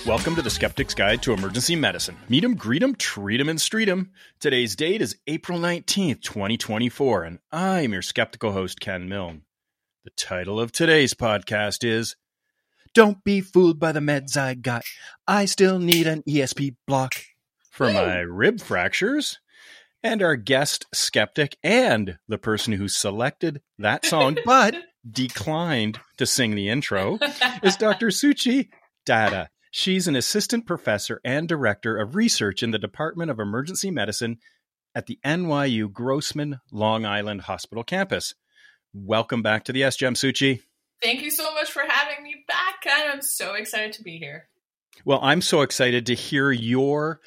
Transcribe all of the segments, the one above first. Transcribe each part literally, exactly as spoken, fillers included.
Welcome to the Skeptic's Guide to Emergency Medicine. Meet 'em, greet 'em, treat 'em, and street 'em. Today's date is April nineteenth, twenty twenty-four, and I'm your skeptical host, Ken Milne. The title of today's podcast is Don't Be Fooled by the Meds I Got. I Still Need an E S P Block. For my rib fractures. And our guest skeptic and the person who selected that song but declined to sing the intro is Doctor Suchi Datta. She's an assistant professor and director of research in the Department of Emergency Medicine at the N Y U Grossman Long Island Hospital campus. Welcome back to the S G E M, Suchi. Thank you so much for having me back, Ken. I'm so excited to be here. Well, I'm so excited to hear your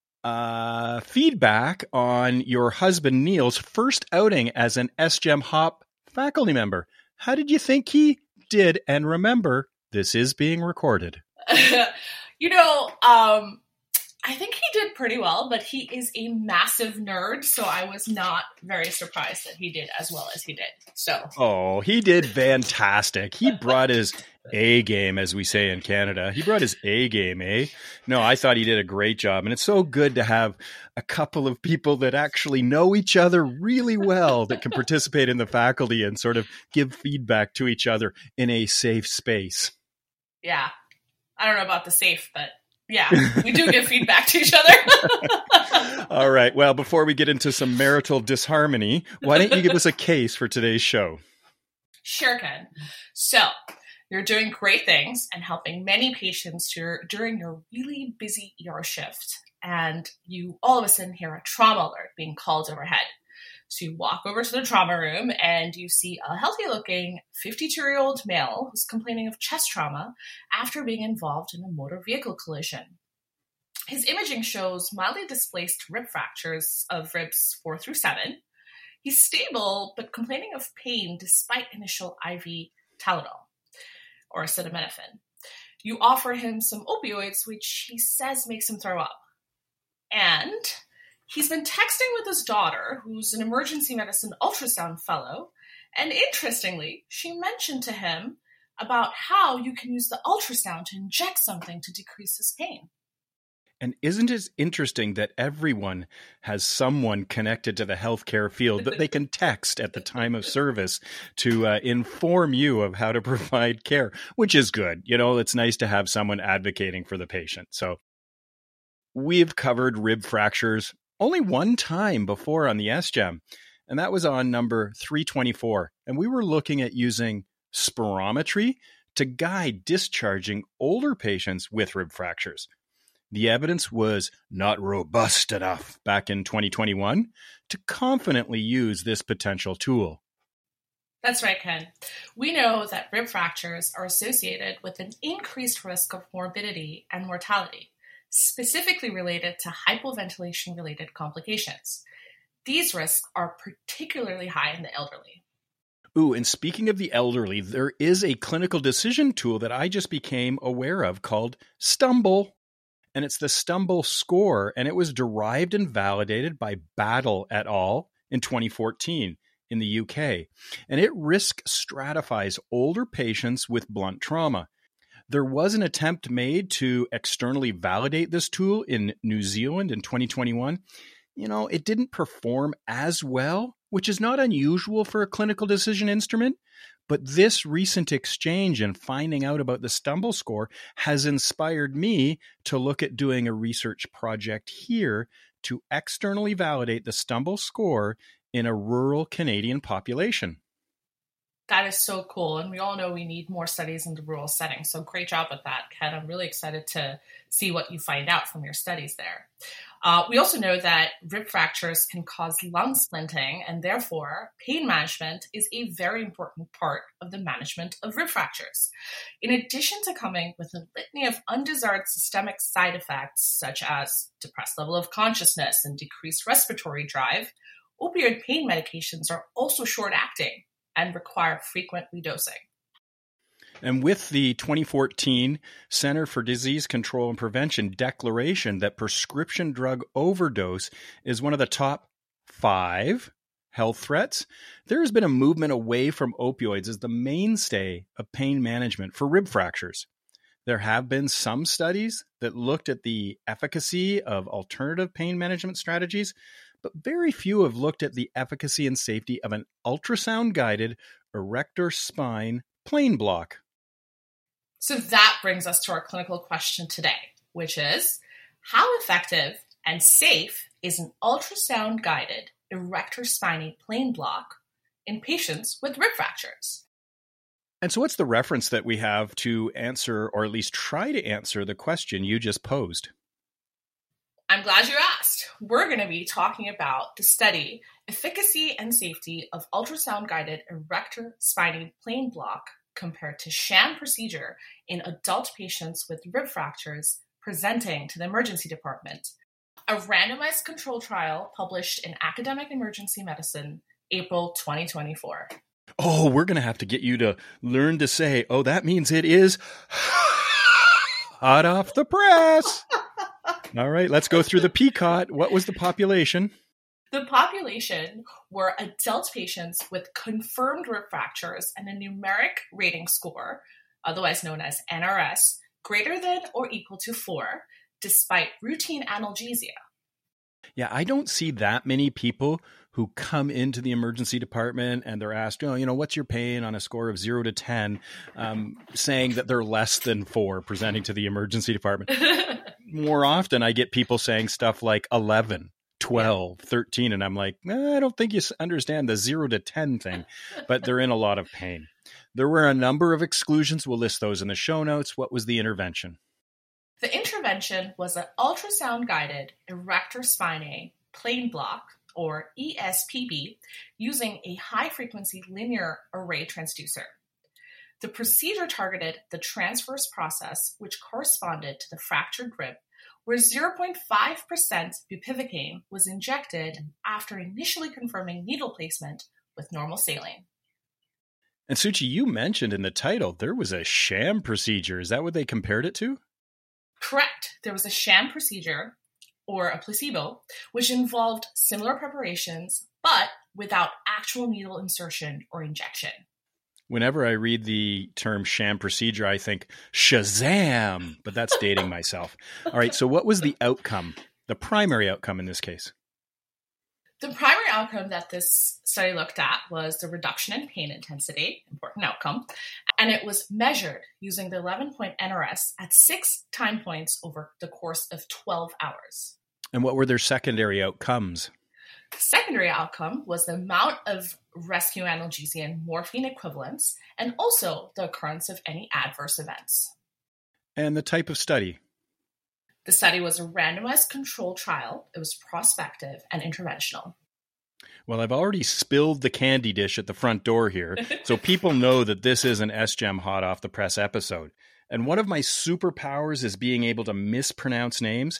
uh, feedback on your husband Neil's first outing as an S G E M Hop faculty member. How did you think he did? And remember, this is being recorded. you know, um, I think he did pretty well, but he is a massive nerd, so I was not very surprised that he did as well as he did. So, oh, he did fantastic. He brought his A game, as we say in Canada. He brought his A game, eh? No, I thought he did a great job, and it's so good to have a couple of people that actually know each other really well that can participate in the faculty and sort of give feedback to each other in a safe space. Yeah. I don't know about the safe, but yeah, we do give feedback to each other. All right. Well, before we get into some marital disharmony, why don't you give us a case for today's show? Sure, Ken. So you're doing great things and helping many patients dur- during your really busy E R shift. And you all of a sudden hear a trauma alert being called overhead. So you walk over to the trauma room and you see a healthy-looking fifty-two-year-old male who's complaining of chest trauma after being involved in a motor vehicle collision. His imaging shows mildly displaced rib fractures of ribs four through seven. He's stable, but complaining of pain despite initial I V Tylenol or acetaminophen. You offer him some opioids, which he says makes him throw up. And he's been texting with his daughter, who's an emergency medicine ultrasound fellow, and interestingly, she mentioned to him about how you can use the ultrasound to inject something to decrease his pain. And isn't it interesting that everyone has someone connected to the healthcare field that they can text at the time of service to uh, inform you of how to provide care, which is good. You know, it's nice to have someone advocating for the patient. So we've covered rib fractures only one time before on the S G E M, and that was on number three twenty-four. And we were looking at using spirometry to guide discharging older patients with rib fractures. The evidence was not robust enough back in twenty twenty-one to confidently use this potential tool. That's right, Ken. We know that rib fractures are associated with an increased risk of morbidity and mortality, specifically related to hypoventilation-related complications. These risks are particularly high in the elderly. Ooh, and speaking of the elderly, there is a clinical decision tool that I just became aware of called Stumble. And it's the Stumble score, and it was derived and validated by Battle et al. In twenty fourteen in the U K. And it risk stratifies older patients with blunt trauma. There was an attempt made to externally validate this tool in New Zealand in twenty twenty-one. You know, it didn't perform as well, which is not unusual for a clinical decision instrument. But this recent exchange and finding out about the Stumble score has inspired me to look at doing a research project here to externally validate the Stumble score in a rural Canadian population. That is so cool. And we all know we need more studies in the rural setting. So great job with that, Ken. I'm really excited to see what you find out from your studies there. Uh, we also know that rib fractures can cause lung splinting, and therefore pain management is a very important part of the management of rib fractures. In addition to coming with a litany of undesired systemic side effects, such as depressed level of consciousness and decreased respiratory drive, opioid pain medications are also short-acting and require frequent redosing. And with the twenty fourteen Center for Disease Control and Prevention declaration that prescription drug overdose is one of the top five health threats, there has been a movement away from opioids as the mainstay of pain management for rib fractures. There have been some studies that looked at the efficacy of alternative pain management strategies, but very few have looked at the efficacy and safety of an ultrasound-guided erector spine plane block. So that brings us to our clinical question today, which is, how effective and safe is an ultrasound-guided erector spinae plane block in patients with rib fractures? And so what's the reference that we have to answer, or at least try to answer, the question you just posed? I'm glad you asked. We're going to be talking about the study, Efficacy and Safety of Ultrasound-Guided Erector Spinae Plane Block compared to sham procedure in adult patients with rib fractures presenting to the emergency department. A randomized control trial published in Academic Emergency Medicine, April twenty twenty-four. Oh, we're going to have to get you to learn to say, oh, that means it is hot off the press. All right, let's go through the P C O T. What was the population? The population were adult patients with confirmed rib fractures and a numeric rating score, otherwise known as N R S, greater than or equal to four, despite routine analgesia. Yeah, I don't see that many people who come into the emergency department and they're asked, oh, you know, what's your pain on a score of zero to ten, um, saying that they're less than four presenting to the emergency department. More often I get people saying stuff like eleven, twelve, thirteen, and I'm like, eh, I don't think you understand the zero to ten thing, but they're in a lot of pain. There were a number of exclusions. We'll list those in the show notes. What was the intervention? The intervention was an ultrasound-guided erector spinae plane block, or E S P B, using a high-frequency linear array transducer. The procedure targeted the transverse process, which corresponded to the fractured rib, where zero point five percent bupivacaine was injected after initially confirming needle placement with normal saline. And Suchi, you mentioned in the title there was a sham procedure. Is that what they compared it to? Correct. There was a sham procedure, or a placebo, which involved similar preparations, but without actual needle insertion or injection. Whenever I read the term sham procedure, I think Shazam, but that's dating myself. All right, so what was the outcome, the primary outcome in this case? The primary outcome that this study looked at was the reduction in pain intensity, important outcome, and it was measured using the eleven-point N R S at six time points over the course of twelve hours. And what were their secondary outcomes? The secondary outcome was the amount of rescue analgesia and morphine equivalents, and also the occurrence of any adverse events. And the type of study? The study was a randomized controlled trial. It was prospective and interventional. Well, I've already spilled the candy dish at the front door here, so people know that this is an S G E M hot off the press episode. And one of my superpowers is being able to mispronounce names.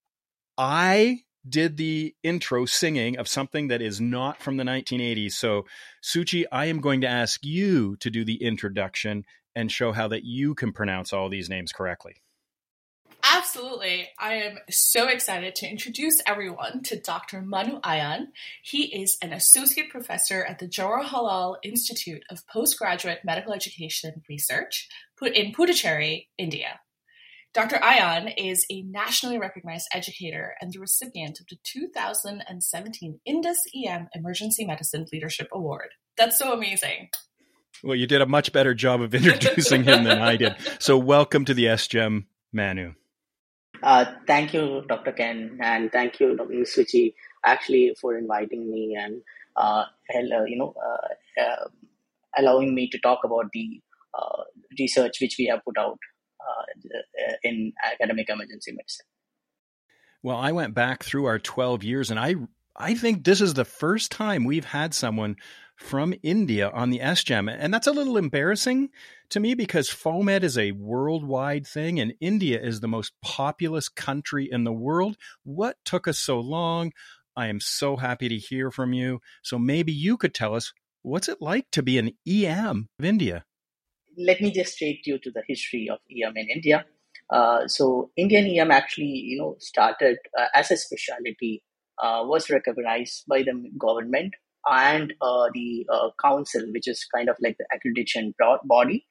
I did the intro singing of something that is not from the nineteen eighties. So, Suchi, I am going to ask you to do the introduction and show how that you can pronounce all these names correctly. Absolutely. I am so excited to introduce everyone to Doctor Manu Ayan. He is an associate professor at the Jawaharlal Institute of Postgraduate Medical Education and Research in Puducherry, India. Doctor Ayan is a nationally recognized educator and the recipient of the two thousand seventeen Indus E M Emergency Medicine Leadership Award. That's so amazing. Well, you did a much better job of introducing him than I did. So welcome to the S G E M, Manu. Uh, thank you, Doctor Ken, and thank you, Doctor Suchi, actually for inviting me and uh, you know uh, uh, allowing me to talk about the uh, research which we have put out uh, in academic emergency medicine. Well, I went back through our twelve years, and I I think this is the first time we've had someone from India on the S G E M. And that's a little embarrassing to me because FOAMed is a worldwide thing and India is the most populous country in the world. What took us so long? I am so happy to hear from you. So maybe you could tell us, what's it like to be an E M of India? Let me just take you to the history of E M in India. Uh, so Indian E M actually, you know, started uh, as a specialty, uh, was recognized by the government and uh, the uh, council, which is kind of like the accreditation body.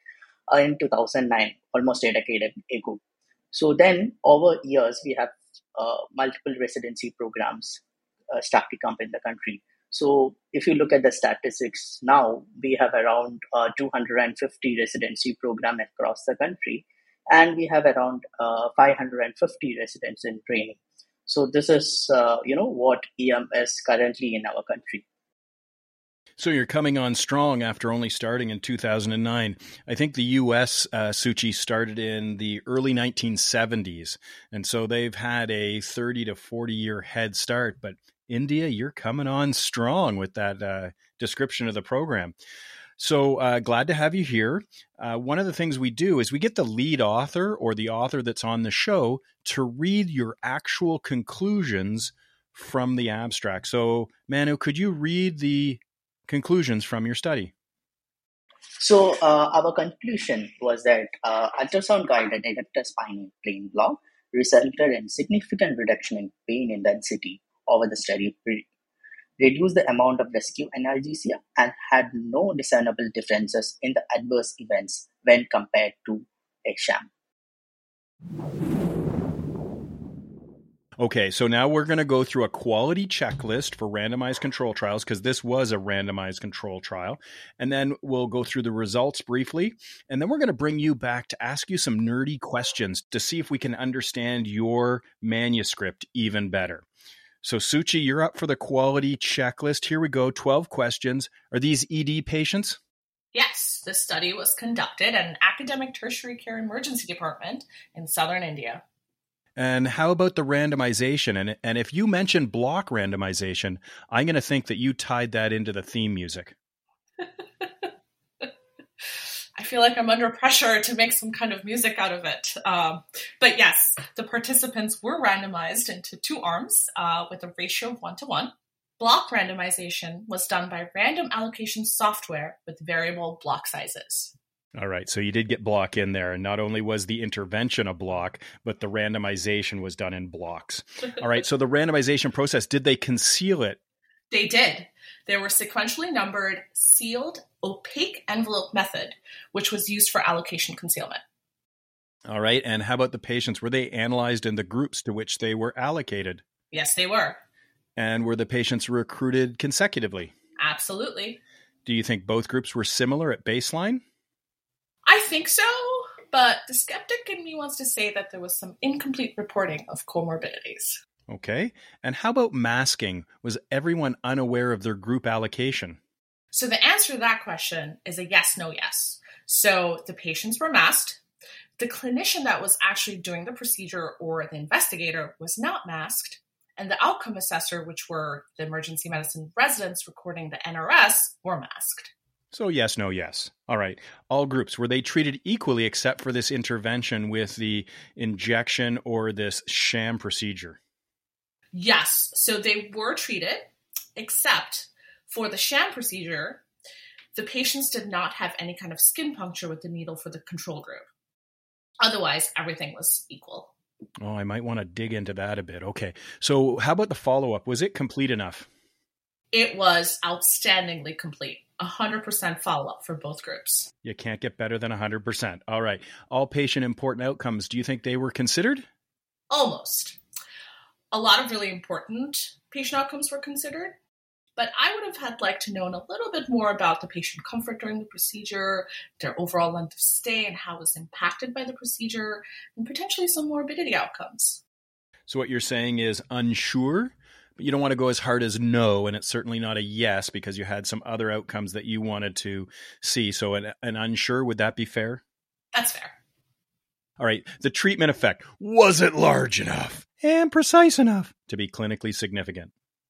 uh, in two thousand nine, almost a decade ago. So then, over years, we have uh, multiple residency programs uh, started to come in the country. So if you look at the statistics now, we have around uh, two hundred fifty residency programs across the country, and we have around uh, five hundred fifty residents in training. So this is, uh, you know, what E M is currently in our country. So you're coming on strong after only starting in two thousand nine. I think the U S, uh, Suchi, started in the early nineteen seventies. And so they've had a thirty to forty year head start. But India, you're coming on strong with that uh, description of the program. So uh, glad to have you here. Uh, one of the things we do is we get the lead author or the author that's on the show to read your actual conclusions from the abstract. So Manu, could you read the conclusions from your study? So uh, our conclusion was that uh, ultrasound-guided erector spinal plane block resulted in significant reduction in pain intensity over the study period, reduced the amount of rescue analgesia, and had no discernible differences in the adverse events when compared to a sham. Okay, so now we're going to go through a quality checklist for randomized control trials, because this was a randomized control trial. And then we'll go through the results briefly. And then we're going to bring you back to ask you some nerdy questions to see if we can understand your manuscript even better. So Suchi, you're up for the quality checklist. Here we go, twelve questions. Are these E D patients? Yes, this study was conducted at an academic tertiary care emergency department in southern India. And how about the randomization? And, and if you mention block randomization, I'm going to think that you tied that into the theme music. I feel like I'm under pressure to make some kind of music out of it. Um, but yes, the participants were randomized into two arms uh, with a ratio of one to one. Block randomization was done by random allocation software with variable block sizes. All right. So you did get block in there. And not only was the intervention a block, but the randomization was done in blocks. All right. So the randomization process, did they conceal it? They did. They were sequentially numbered, sealed, opaque envelope method, which was used for allocation concealment. All right. And how about the patients? Were they analyzed in the groups to which they were allocated? Yes, they were. And were the patients recruited consecutively? Absolutely. Do you think both groups were similar at baseline? I think so, but the skeptic in me wants to say that there was some incomplete reporting of comorbidities. Okay. And how about masking? Was everyone unaware of their group allocation? So the answer to that question is a yes, no, yes. So the patients were masked. The clinician that was actually doing the procedure or the investigator was not masked. And the outcome assessor, which were the emergency medicine residents recording the N R S, were masked. So yes, no, yes. All right. All groups, were they treated equally except for this intervention with the injection or this sham procedure? Yes. So they were treated, except for the sham procedure, the patients did not have any kind of skin puncture with the needle for the control group. Otherwise, everything was equal. Oh, I might want to dig into that a bit. Okay. So how about the follow-up? Was it complete enough? It was outstandingly complete. one hundred percent follow-up for both groups. You can't get better than one hundred percent. All right. All patient important outcomes, do you think they were considered? Almost. A lot of really important patient outcomes were considered, but I would have had liked to know a little bit more about the patient comfort during the procedure, their overall length of stay and how it was impacted by the procedure, and potentially some morbidity outcomes. So what you're saying is unsure? But you don't want to go as hard as no, and it's certainly not a yes because you had some other outcomes that you wanted to see. So an, an unsure, would that be fair? That's fair. All right. The treatment effect, was it large enough and precise enough to be clinically significant?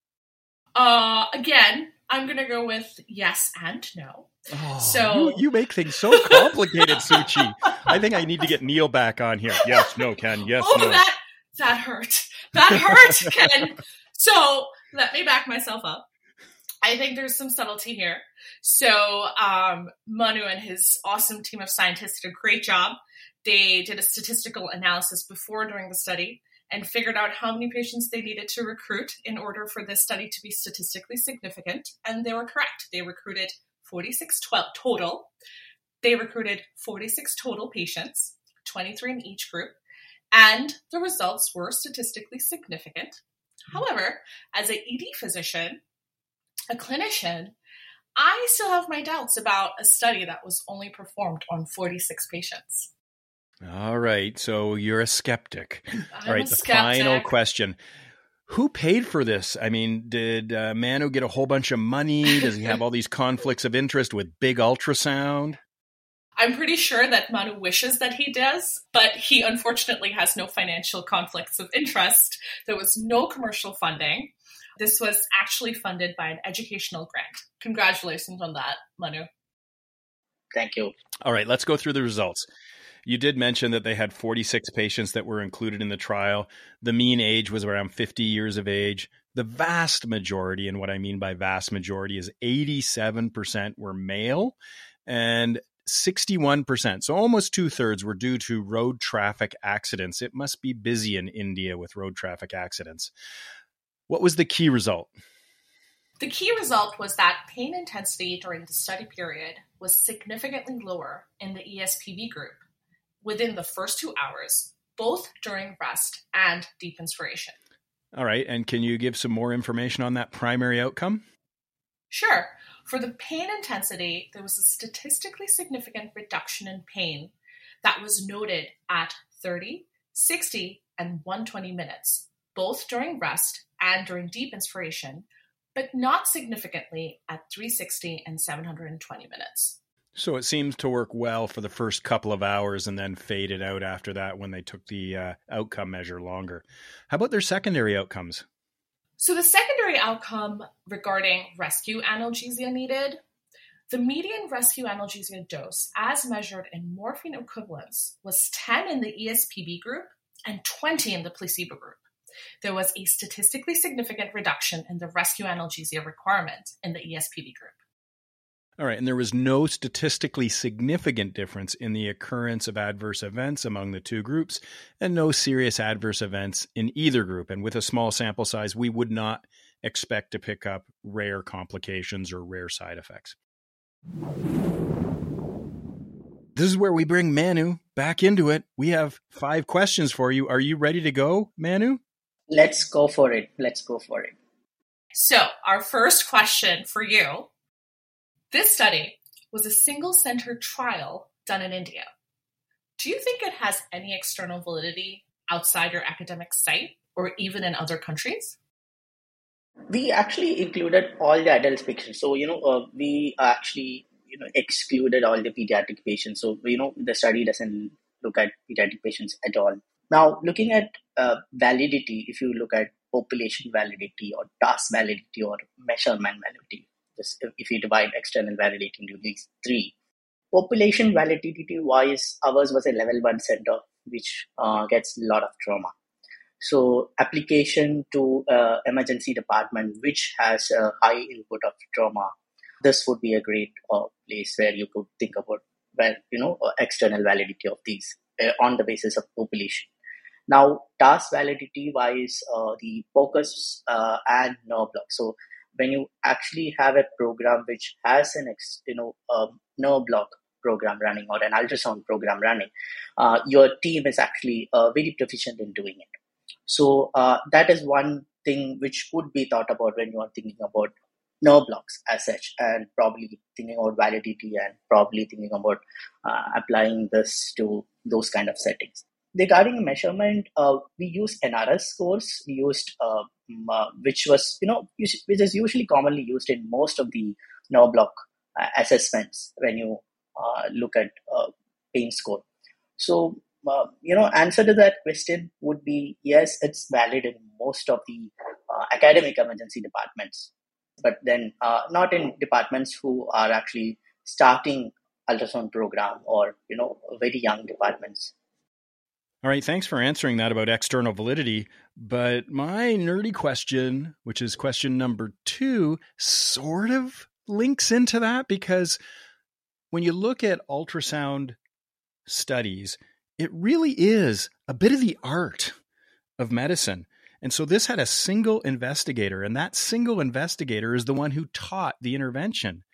Uh, again, I'm going to go with yes and no. Oh, so you, you make things so complicated, Suchi. I think I need to get Neil back on here. Yes, no, Ken. Yes, oh, no. that, that hurt. That hurt, Ken. So let me back myself up. I think there's some subtlety here. So um, Manu and his awesome team of scientists did a great job. They did a statistical analysis before during the study and figured out how many patients they needed to recruit in order for this study to be statistically significant. And they were correct. They recruited forty-six total. They recruited forty-six total patients, twenty-three in each group, and the results were statistically significant. However, as an E D physician, a clinician, I still have my doubts about a study that was only performed on forty-six patients. All right. So you're a skeptic. I'm All right. a The skeptic. final question. Who paid for this? I mean, did uh, Manu get a whole bunch of money? Does he have all these conflicts of interest with big ultrasound? I'm pretty sure that Manu wishes that he does, but he unfortunately has no financial conflicts of interest. There was no commercial funding. This was actually funded by an educational grant. Congratulations on that, Manu. Thank you. All right, let's go through the results. You did mention that they had forty-six patients that were included in the trial. The mean age was around fifty years of age. The vast majority, and what I mean by vast majority is eighty-seven percent were male and sixty-one percent, so almost two-thirds, were due to road traffic accidents. It must be busy in India with road traffic accidents. What was the key result? The key result was that pain intensity during the study period was significantly lower in the E S P V group within the first two hours, both during rest and deep inspiration. All right, and can you give some more information on that primary outcome? Sure. For the pain intensity, there was a statistically significant reduction in pain that was noted at thirty, sixty, and one hundred twenty minutes, both during rest and during deep inspiration, but not significantly at three hundred sixty and seven hundred twenty minutes. So it seems to work well for the first couple of hours and then faded out after that when they took the uh, outcome measure longer. How about their secondary outcomes? So the secondary outcome regarding rescue analgesia needed, the median rescue analgesia dose as measured in morphine equivalents was ten in the E S P B group and twenty in the placebo group. There was a statistically significant reduction in the rescue analgesia requirement in the E S P B group. All right, and there was no statistically significant difference in the occurrence of adverse events among the two groups and no serious adverse events in either group. And with a small sample size, we would not expect to pick up rare complications or rare side effects. This is where we bring Manu back into it. We have five questions for you. Are you ready to go, Manu? Let's go for it. Let's go for it. So our first question for you. This study was a single-center trial done in India. Do you think it has any external validity outside your academic site or even in other countries? We actually included all the adult patients. So, you know, uh, we actually, you know, excluded all the pediatric patients. So, you know, the study doesn't look at pediatric patients at all. Now, looking at uh, validity, if you look at population validity or task validity or measurement validity, Just if you divide external validity into these three. Population validity wise, ours was a level one center, which uh, gets a lot of trauma. So application to uh, emergency department, which has a high input of trauma, this would be a great uh, place where you could think about, well, you know, uh, external validity of these uh, on the basis of population. Now, task validity wise, uh, the focus uh, and nerve block. So when you actually have a program which has an, ex, you know, um, nerve block program running or an ultrasound program running, uh, your team is actually uh, very proficient in doing it. So uh, that is one thing which could be thought about when you are thinking about nerve blocks as such, and probably thinking about validity and probably thinking about uh, applying this to those kind of settings. Regarding measurement, uh, we used N R S scores. We used uh, uh, which was you know which is usually commonly used in most of the nerve block uh, assessments when you uh, look at uh, pain score. So uh, you know, answer to that question would be yes, it's valid in most of the uh, academic emergency departments, but then uh, not in departments who are actually starting ultrasound program or you know very young departments. All right, thanks for answering that about external validity. But my nerdy question, which is question number two, sort of links into that, because when you look at ultrasound studies, it really is a bit of the art of medicine. And so this had a single investigator, and that single investigator is the one who taught the intervention.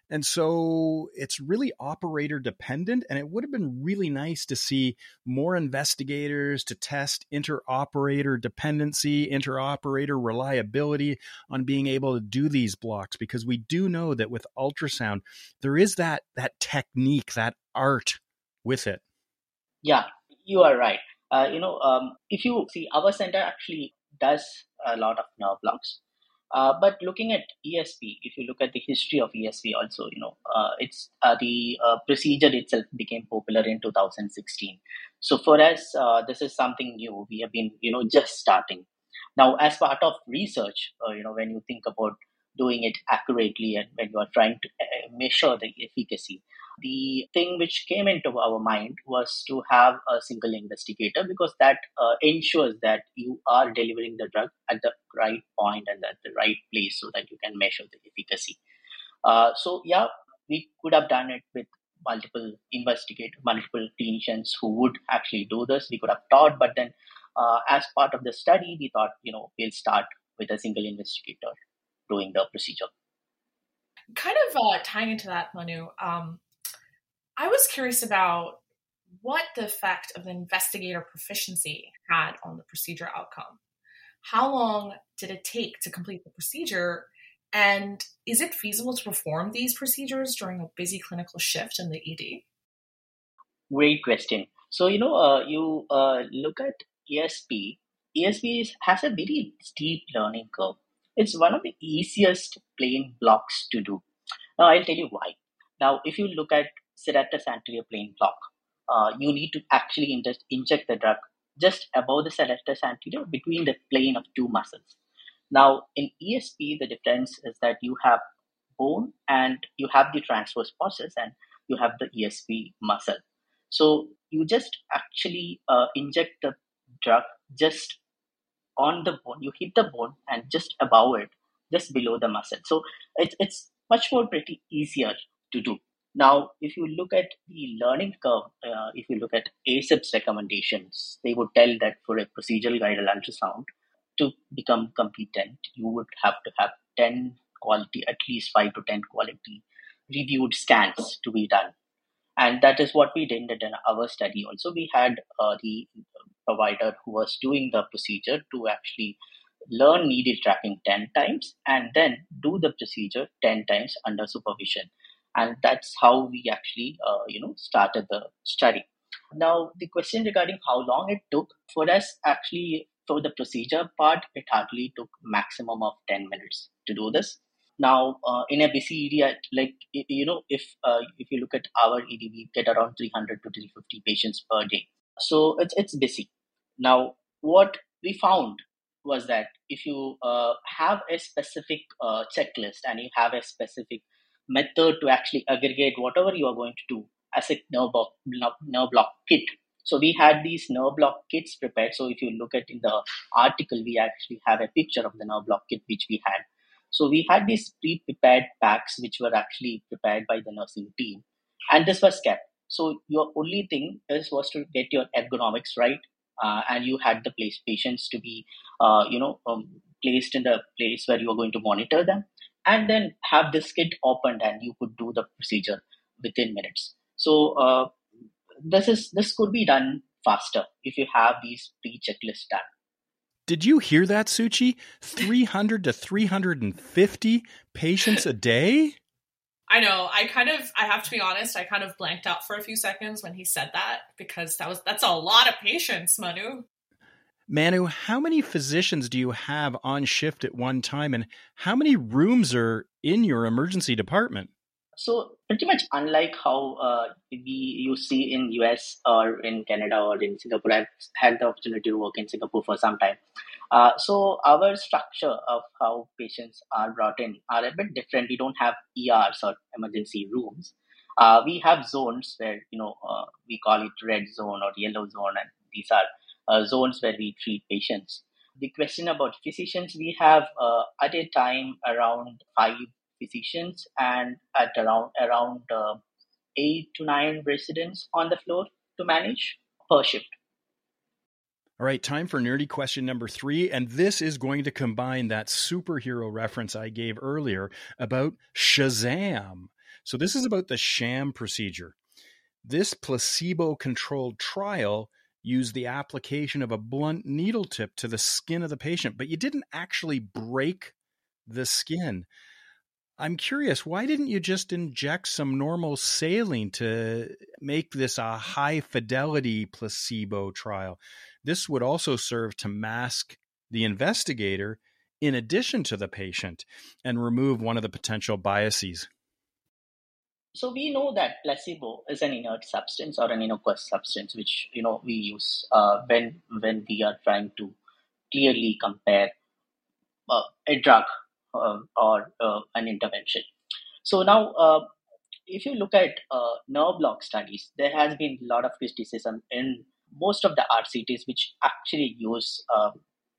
And so it's really operator dependent. And it would have been really nice to see more investigators to test interoperator dependency, interoperator reliability on being able to do these blocks, because we do know that with ultrasound, there is that, that technique, that art with it. Yeah, you are right. Uh, you know, um, if you see, our center actually does a lot of nerve blocks. Uh, but looking at E S P, if you look at the history of E S P also, you know, uh, it's uh, the uh, procedure itself became popular in two thousand sixteen. So for us, uh, this is something new. We have been, you know, just starting. Now, as part of research, uh, you know, when you think about doing it accurately and when you are trying to uh, measure the efficacy, the thing which came into our mind was to have a single investigator, because that uh, ensures that you are delivering the drug at the right point and at the right place so that you can measure the efficacy. Uh, so, yeah, we could have done it with multiple investigators, multiple clinicians who would actually do this. We could have taught, but then uh, as part of the study, we thought, you know, we'll start with a single investigator doing the procedure. Kind of uh, tying into that, Manu, um, I was curious about what the effect of investigator proficiency had on the procedure outcome. How long did it take to complete the procedure? And is it feasible to perform these procedures during a busy clinical shift in the E D? Great question. So, you know, uh, you uh, look at E S P. E S P is, has a very steep learning curve. It's one of the easiest plain blocks to do. Now, I'll tell you why. Now, if you look at serratus anterior plain block, uh, you need to actually inject, inject the drug just above the serratus anterior between the plane of two muscles. Now, in E S P, the difference is that you have bone and you have the transverse process and you have the E S P muscle. So you just actually uh, inject the drug just on the bone. You hit the bone and just above it, just below the muscle. So it's it's much more pretty easier to do. Now, if you look at the learning curve, uh, if you look at A S I P's recommendations, they would tell that for a procedural guided ultrasound, to become competent, you would have to have ten quality, at least five to ten quality reviewed scans to be done. And that is what we did in our study. Also, we had uh, the provider who was doing the procedure to actually learn needle tracking ten times and then do the procedure ten times under supervision. And that's how we actually, uh, you know, started the study. Now, the question regarding how long it took for us, actually, for the procedure part, it hardly took maximum of ten minutes to do this. Now, uh, in a busy E D, like, you know, if uh, if you look at our E D, we get around three hundred to three hundred fifty patients per day. So it's it's busy. Now, what we found was that if you uh, have a specific uh, checklist and you have a specific method to actually aggregate whatever you are going to do as a nerve block, nerve block kit. So we had these nerve block kits prepared. So if you look at in the article, we actually have a picture of the nerve block kit which we had. So we had these pre-prepared packs which were actually prepared by the nursing team, and this was kept. So your only thing is was to get your ergonomics right, uh, and you had the place patients to be, uh, you know, um, placed in the place where you are going to monitor them, and then have this kit opened, and you could do the procedure within minutes. So uh, this is this could be done faster if you have these pre-checklists done. Did you hear that, Suchi? three hundred to three hundred fifty patients a day? I know. I kind of, I have to be honest, I kind of blanked out for a few seconds when he said that, because that was, that's a lot of patients, Manu. Manu, how many physicians do you have on shift at one time, and how many rooms are in your emergency department? So pretty much unlike how uh, we you see in U S or in Canada or in Singapore, I've had the opportunity to work in Singapore for some time. Uh, so our structure of how patients are brought in are a bit different. We don't have E Rs or emergency rooms. Uh, we have zones where, you know, uh, we call it red zone or yellow zone, and these are uh, zones where we treat patients. The question about physicians, we have uh, at a time around five physicians and at around around uh, eight to nine residents on the floor to manage per shift. All right, time for nerdy question number three, and this is going to combine that superhero reference I gave earlier about Shazam. So this is about the sham procedure. This placebo-controlled trial used the application of a blunt needle tip to the skin of the patient, but you didn't actually break the skin. I'm curious, why didn't you just inject some normal saline to make this a high-fidelity placebo trial? This would also serve to mask the investigator in addition to the patient and remove one of the potential biases. So we know that placebo is an inert substance or an innocuous substance, which you know we use uh, when when we are trying to clearly compare uh, a drug uh, or uh, an intervention. So now, uh, if you look at uh, nerve block studies, there has been a lot of criticism in most of the R C Ts which actually use uh,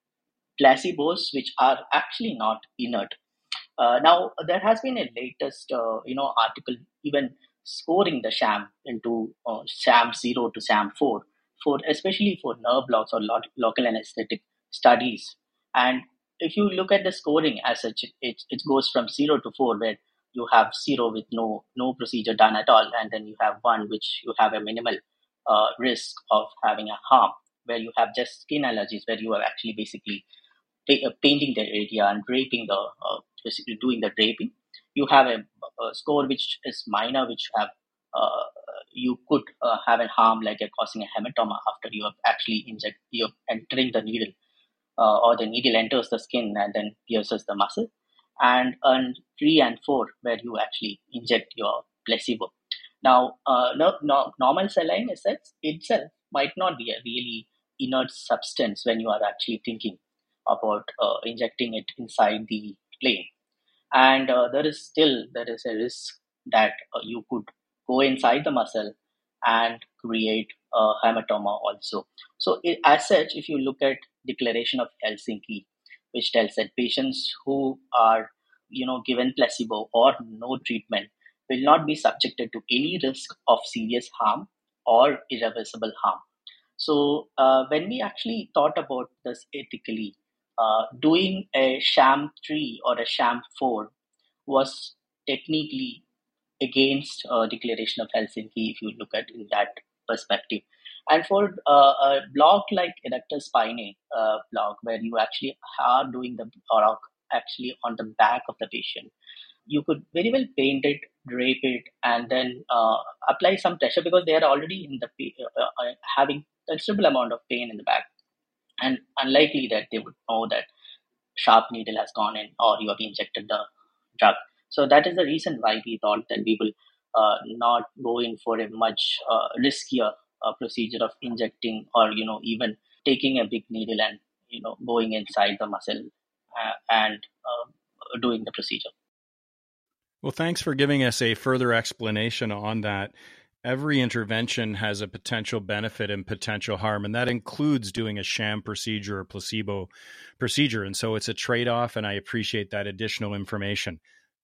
placebos, which are actually not inert. Uh, now, there has been a latest, uh, you know, article even scoring the sham into uh, sham zero to sham four, for especially for nerve blocks or lo- local anesthetic studies. And if you look at the scoring as such, it, it goes from zero to four, where you have zero with no no procedure done at all, and then you have one which you have a minimal uh, risk of having a harm, where you have just skin allergies, where you are actually basically pa- uh, painting the area and draping the uh, basically doing the draping. You have a, a score which is minor, which have uh, you could uh, have a harm like a causing a hematoma after you have actually inject you're entering the needle, uh, or the needle enters the skin and then pierces the muscle, and and three and four where you actually inject your placebo. Now, uh, no, no, normal saline itself itself might not be a really inert substance when you are actually thinking about uh, injecting it inside the plane, and uh, there is still there is a risk that uh, you could go inside the muscle and create a hematoma also. So I as such, if you look at Declaration of Helsinki, which tells that patients who are you know given placebo or no treatment will not be subjected to any risk of serious harm or irreversible harm. So uh, when we actually thought about this ethically, uh, doing a sham three or a sham four was technically against uh, Declaration of Helsinki if you look at in that perspective. And for uh, a block like Erector Spinae uh, block, where you actually are doing the block actually on the back of the patient, you could very well paint it, drape it, and then uh, apply some pressure because they are already in the pa- uh, uh, having considerable amount of pain in the back, and unlikely that they would know that sharp needle has gone in or you have injected the drug. So that is the reason why we thought that we will uh, not go in for a much uh, riskier uh, procedure of injecting or you know even taking a big needle and you know going inside the muscle uh, and uh, doing the procedure. Well, thanks for giving us a further explanation on that. Every intervention has a potential benefit and potential harm, and that includes doing a sham procedure or placebo procedure. And so it's a trade-off, and I appreciate that additional information.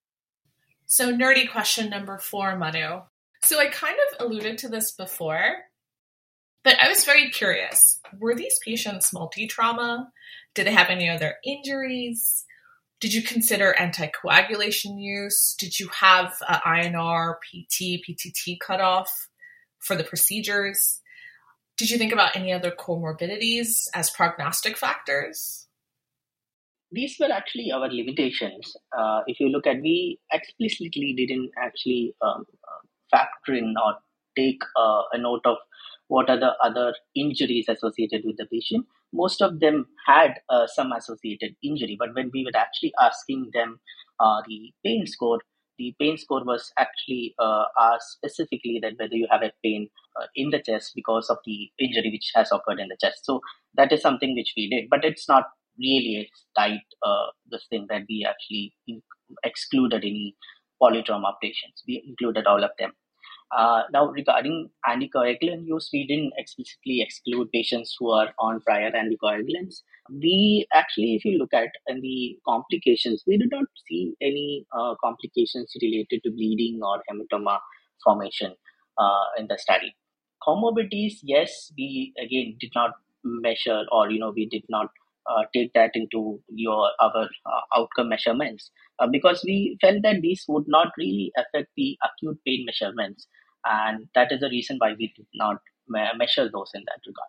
So nerdy question number four, Manu. So I kind of alluded to this before, but I was very curious. Were these patients multi-trauma? Did they have any other injuries? Did you consider anticoagulation use? Did you have uh, I N R, P T, P T T cutoff for the procedures? Did you think about any other comorbidities as prognostic factors? These were actually our limitations. Uh, if you look at, we explicitly didn't actually um, uh, factor in or take uh, a note of what are the other injuries associated with the patient. Most of them had uh, some associated injury, but when we were actually asking them uh, the pain score, the pain score was actually uh, asked specifically that whether you have a pain uh, in the chest because of the injury which has occurred in the chest. So that is something which we did, but it's not really a tight uh, this thing that we actually in- excluded any polytrauma patients. We included all of them. Uh, now, regarding anticoagulant use, we didn't explicitly exclude patients who are on prior anticoagulants. We actually, if you look at in the complications, we did not see any uh, complications related to bleeding or hematoma formation uh, in the study. Comorbidities, yes, we again did not measure or you know we did not uh, take that into your our uh, outcome measurements uh, because we felt that these would not really affect the acute pain measurements, and that is the reason why we did not me- measure those in that regard.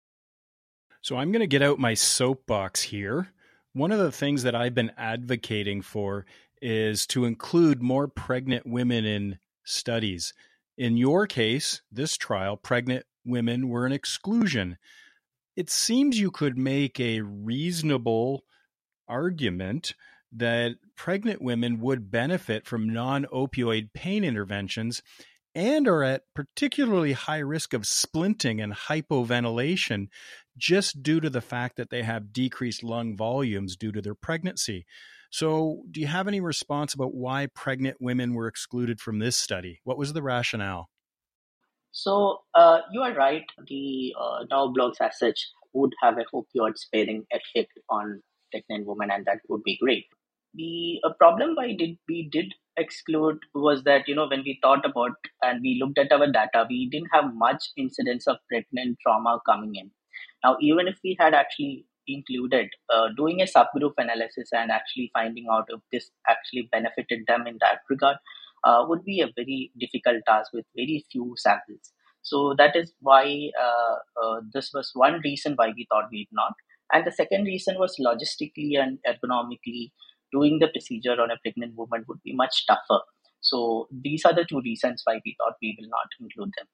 So I'm going to get out my soapbox here. One of the things that I've been advocating for is to include more pregnant women in studies. In your case, this trial, pregnant women were an exclusion. It seems you could make a reasonable argument that pregnant women would benefit from non-opioid pain interventions and are at particularly high risk of splinting and hypoventilation just due to the fact that they have decreased lung volumes due to their pregnancy. So do you have any response about why pregnant women were excluded from this study? What was the rationale? So uh, you are right. The uh, nerve blocks as such would have a opioid sparing effect on pregnant women, and that would be great. The uh, problem why did we did exclude was that, you know, when we thought about and we looked at our data, we didn't have much incidence of pregnant trauma coming in. Now, even if we had actually included uh, doing a subgroup analysis and actually finding out if this actually benefited them in that regard, uh, would be a very difficult task with very few samples. So that is why uh, uh, this was one reason why we thought we'd not. And the second reason was logistically and ergonomically, doing the procedure on a pregnant woman would be much tougher. So these are the two reasons why we thought we will not include them.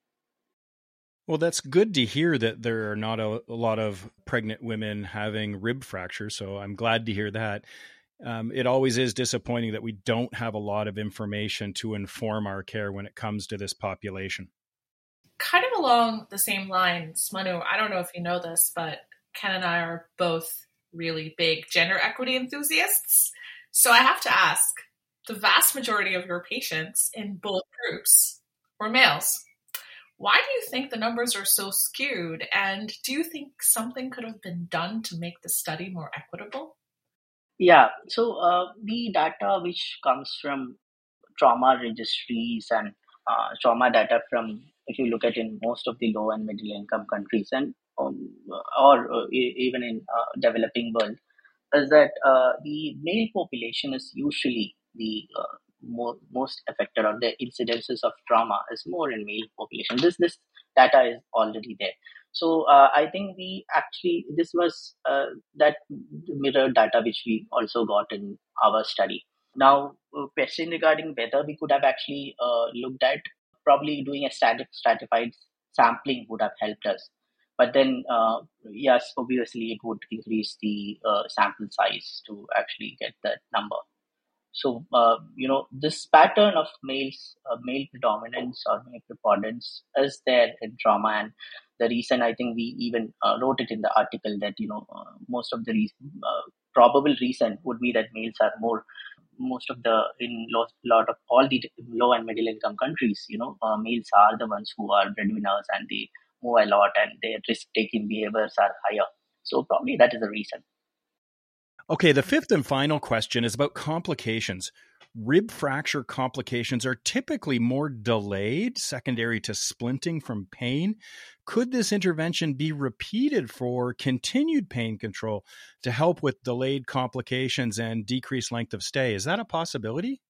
Well, that's good to hear that there are not a, a lot of pregnant women having rib fractures. So I'm glad to hear that. Um, it always is disappointing that we don't have a lot of information to inform our care when it comes to this population. Kind of along the same lines, Manu, I don't know if you know this, but Ken and I are both really big gender equity enthusiasts. So I have to ask, the vast majority of your patients in both groups were males. Why do you think the numbers are so skewed? And do you think something could have been done to make the study more equitable? Yeah, so uh, the data which comes from trauma registries and uh, trauma data from, if you look at in most of the low and middle income countries and um, or uh, e- even in uh, developing world, is that uh, the male population is usually the uh, more, most affected, or the incidences of trauma is more in male population. This this data is already there. So uh, I think we actually this was uh, that mirror data which we also got in our study. Now, a question regarding whether we could have actually uh, looked at probably doing a static stratified sampling would have helped us. But then, uh, yes, obviously, it would increase the uh, sample size to actually get that number. So, uh, you know, this pattern of males, uh, male predominance or male preponderance is there in trauma. And the reason I think we even uh, wrote it in the article that, you know, uh, most of the reason, uh, probable reason would be that males are more, most of the, in lot, lot of all the low and middle income countries, you know, uh, males are the ones who are breadwinners and they move a lot and their risk taking behaviors are higher. So, probably that is the reason. Okay, the fifth and final question is about complications. Rib fracture complications are typically more delayed, secondary to splinting from pain. Could this intervention be repeated for continued pain control to help with delayed complications and decreased length of stay? Is that a possibility?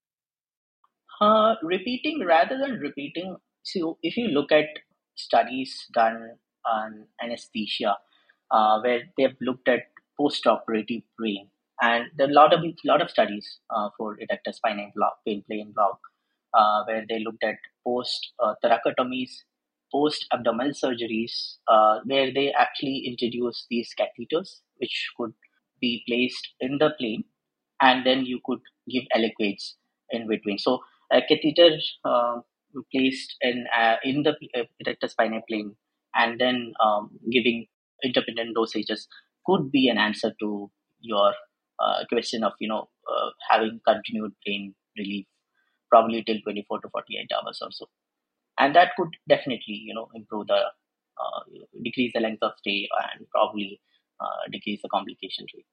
Uh, repeating rather than repeating. So, if you look at studies done on anesthesia, uh, where they've looked at post-operative pain, and there are a lot of lot of studies uh, for erector spinae block, pain plane block, uh, where they looked at post uh, thoracotomies, post abdominal surgeries, uh, where they actually introduced these catheters, which could be placed in the plane, and then you could give aliquots in between. So a catheter uh, placed in uh, in the uh, erector spinae plane, and then um, giving intermittent dosages could be an answer to your uh, question of, you know, uh, having continued pain relief, probably till twenty-four to forty-eight hours or so, and that could definitely, you know, improve the uh, decrease the length of stay and probably uh, decrease the complication rate.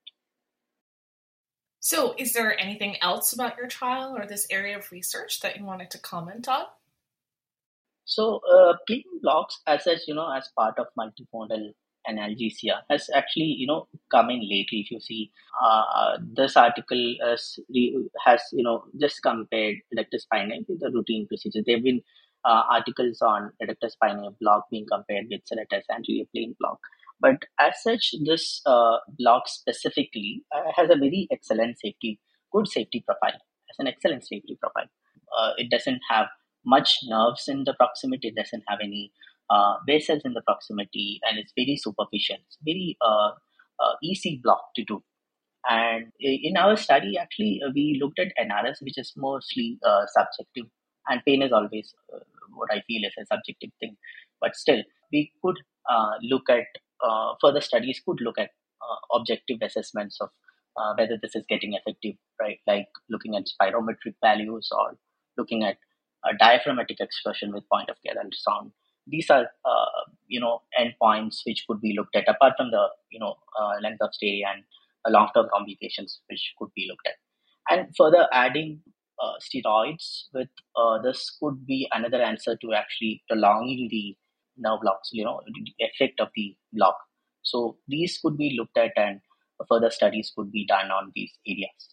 So is there anything else about your trial or this area of research that you wanted to comment on? So, uh, plane blocks, as such, you know, as part of multimodal analgesia has actually, you know, come in lately. If you see, uh, this article has, has, you know, just compared reductor spinae with the routine procedure. There have been uh, articles on reductor spinae block being compared with serratus anterior plane block. But as such, this uh, block specifically uh, has a very excellent safety, good safety profile. Has an excellent safety profile. Uh, it doesn't have much nerves in the proximity. It doesn't have any uh, vessels in the proximity, and it's very superficial. It's very uh, uh, easy block to do. And in our study, actually, uh, we looked at N R S, which is mostly uh, subjective, and pain is always uh, what I feel is a subjective thing. But still, we could uh, look at uh, further studies could look at uh, objective assessments of uh, whether this is getting effective, right? Like looking at spirometric values or looking at uh, diaphragmatic expression with point of care ultrasound. These are, uh, you know, endpoints which could be looked at apart from the, you know, uh, length of stay and uh, long-term complications which could be looked at. And further adding uh, steroids with uh, this could be another answer to actually prolonging the nerve blocks, you know, the effect of the block. So these could be looked at and further studies could be done on these areas.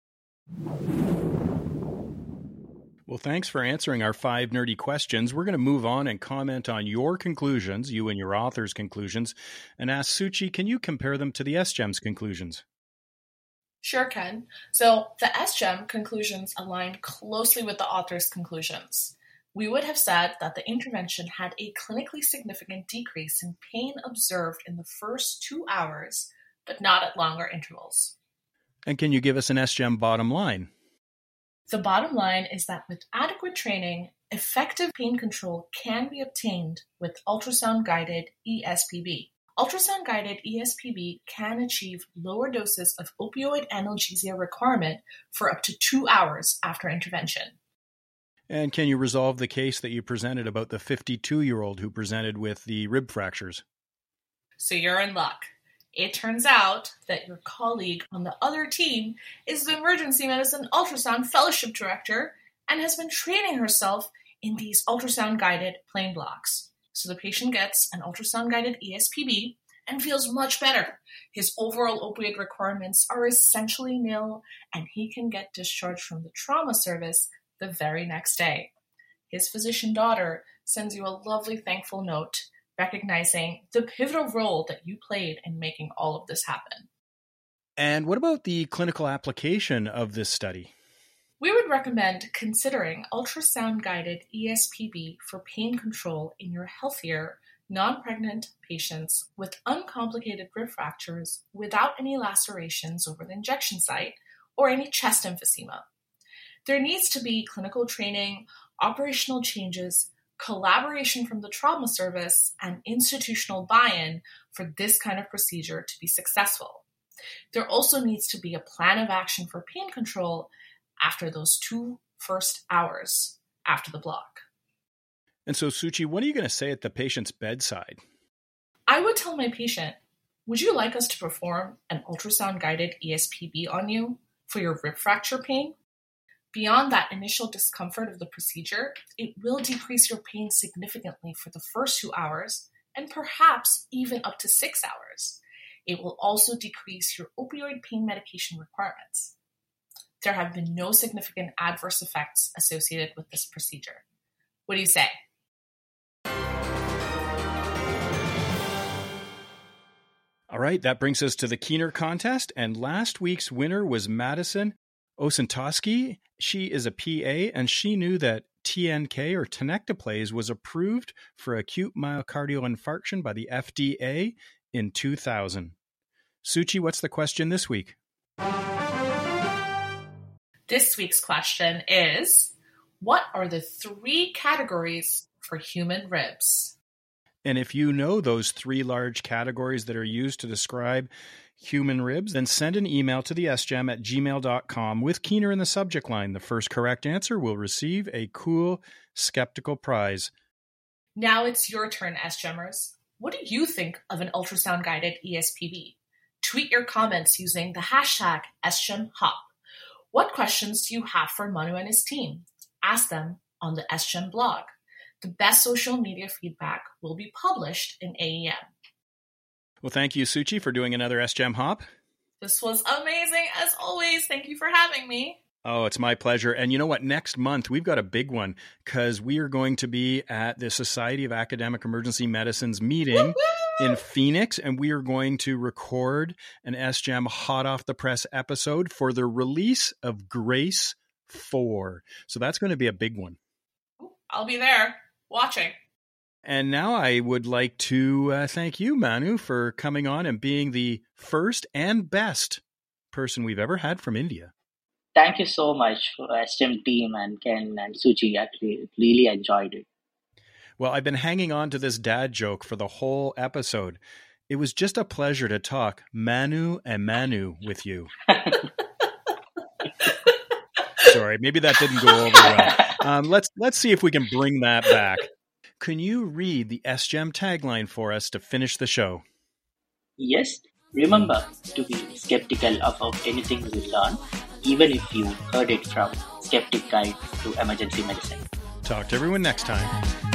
Well, thanks for answering our five nerdy questions. We're going to move on and comment on your conclusions, you and your author's conclusions, and ask Suchi, can you compare them to the S G E M's conclusions? Sure, Ken. So the S G E M conclusions align closely with the author's conclusions. We would have said that the intervention had a clinically significant decrease in pain observed in the first two hours, but not at longer intervals. And can you give us an S G E M bottom line? The bottom line is that with adequate training, effective pain control can be obtained with ultrasound-guided E S P B. Ultrasound-guided E S P B can achieve lower doses of opioid analgesia requirement for up to two hours after intervention. And can you resolve the case that you presented about the fifty-two-year-old who presented with the rib fractures? So you're in luck. It turns out that your colleague on the other team is the emergency medicine ultrasound fellowship director and has been training herself in these ultrasound-guided plane blocks. So the patient gets an ultrasound-guided E S P B and feels much better. His overall opioid requirements are essentially nil, and he can get discharged from the trauma service the very next day. His physician daughter sends you a lovely thankful note recognizing the pivotal role that you played in making all of this happen. And what about the clinical application of this study? We would recommend considering ultrasound-guided E S P B for pain control in your healthier, non-pregnant patients with uncomplicated rib fractures without any lacerations over the injection site or any chest emphysema. There needs to be clinical training, operational changes, collaboration from the trauma service, and institutional buy-in for this kind of procedure to be successful. There also needs to be a plan of action for pain control after those two first hours after the block. And so, Suchi, what are you going to say at the patient's bedside? I would tell my patient, would you like us to perform an ultrasound-guided E S P B on you for your rib fracture pain? Beyond that initial discomfort of the procedure, it will decrease your pain significantly for the first two hours and perhaps even up to six hours. It will also decrease your opioid pain medication requirements. There have been no significant adverse effects associated with this procedure. What do you say? All right, that brings us to the Keener contest, and last week's winner was Madison Osentowski. She is a P A, and she knew that T N K, or tenecteplase, was approved for acute myocardial infarction by the F D A in two thousand. Suchi, what's the question this week? This week's question is, what are the three categories for human ribs? And if you know those three large categories that are used to describe human ribs, then send an email to the sgem at gmail dot com with Keener in the subject line. The first correct answer will receive a cool skeptical prize. Now it's your turn, SGemmers. What do you think of an ultrasound-guided E S P B? Tweet your comments using the hashtag SGEMHop. What questions do you have for Manu and his team? Ask them on the S G E M blog. The best social media feedback will be published in A E M. Well, thank you, Suchi, for doing another S G E M Hop. This was amazing, as always. Thank you for having me. Oh, it's my pleasure. And you know what? Next month, we've got a big one because we are going to be at the Society of Academic Emergency Medicine's meeting Woo-hoo! in Phoenix, and we are going to record an S G E M hot off the press episode for the release of Grace four. So that's going to be a big one. I'll be there watching. And now I would like to uh, thank you, Manu, for coming on and being the first and best person we've ever had from India. Thank you so much for S G E M team and Ken and Suchi. Actually, really enjoyed it. Well, I've been hanging on to this dad joke for the whole episode. It was just a pleasure to talk Manu and Manu with you. Sorry, maybe that didn't go over well. Um, let's let's see if we can bring that back. Can you read the S G E M tagline for us to finish the show? Yes. Remember to be skeptical about anything you learn, even if you heard it from Skeptic Guide to Emergency Medicine. Talk to everyone next time.